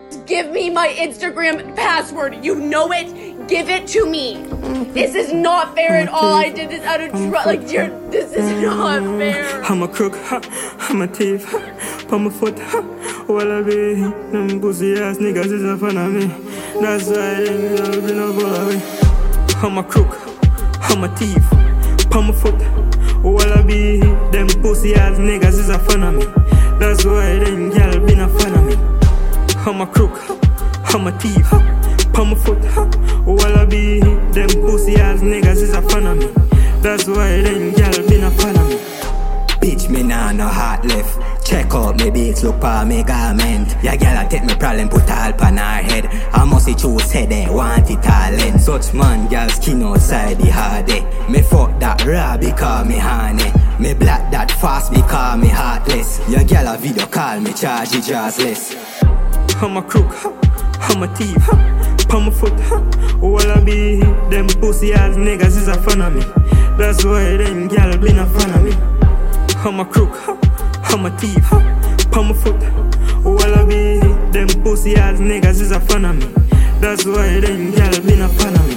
Give me my Instagram password. You know it. Give it to me. This is not fair at all. I did this out of trust. Like, this is not fair. I'm a crook, I'm a thief, on my foot, wallaby. Them pussy ass niggas is a fan of me. That's why they never been a boy. I'm a crook, I'm a thief, on my foot, wallaby. Them pussy ass niggas is a fan of me. That's why them girl been a fan of me. I'm a crook, I'm a thief, on my foot, wallaby. Them pussy ass niggas is a fan of me. That's why them girl been a fan of me. Bitch, me nah no heart left. Check out me beats, look pa me garment. Ya girl take me problem, put all pan her head. I must choose head, they want it talent. Such man, girl skin outside the hard day. Me fuck that raw because me honey. Me black that fast because me heartless. Ya girl a video call me, charge it just less. I'm a crook, I'm a thief, on my foot, wallaby. Them pussy ass niggas is a fan of me. That's why them girl been a fan of me. I'm a crook, I'm a thief, on my foot, wallaby. Them pussy ass niggas is a fan of me. That's why them girl been a fan of me.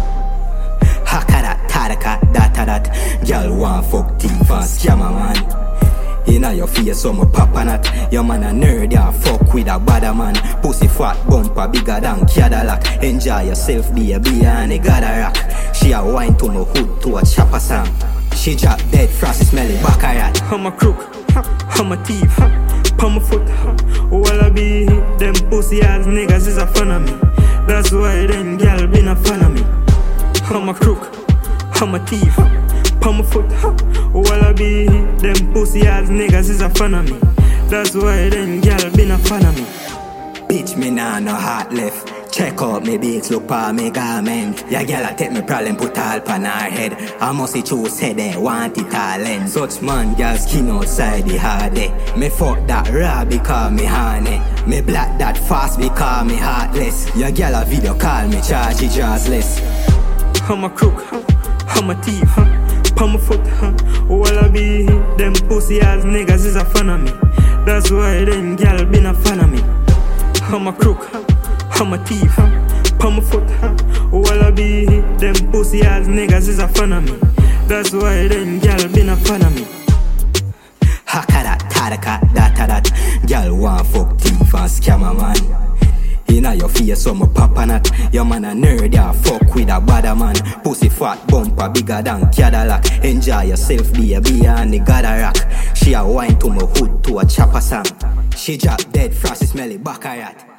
Hakara, taraka, that. Girl want fuck thief and scammer man. Inna your face so me pop on that. Your man a nerd, ya fuck with a bad man. Pussy fat bumper bigger than Cadillac. Enjoy yourself baby and it gotta rock. She a wine to my hood to a chopper song. She drop dead Francis smelly baccarat. I'm a crook, I'm a thief, on my foot, wallaby. Them pussy ass niggas is a fan of me. That's why them girl been a fan of me. I'm a crook, I'm a thief, on my foot, wallaby. Them pussy ass niggas is a fan of me. That's why them girl been a fan of me. Bitch, me nah no heart left. Check out me beats, look pa me garment. Ya girl take me problem, put all pan her head. I must choose head, they want it talent. Such man, girl skin outside the hard day. Me fuck that raw because me honey. Me black that fast because me heartless. Ya girl a video call me, charge it just less. I'm a crook, I'm a thief, on my foot, wallaby. Them pussy ass niggas is a fan of me. That's why them girl been a fan of me. I'm a crook, I'm a thief, on my foot, wallaby. Them pussy ass niggas is a fan of me. That's why them girl been a fan of me. Hakara, taraka, that. Girl want fuck thief and scammer man. Inna your face so me pop on that. Your man a nerd, ya fuck with a bad man. Pussy fat bumper bigger than Cadillac. Enjoy yourself baby and it gotta rock. She a wine to my hood to a chopper song. She drop dead Francis smelly baccarat.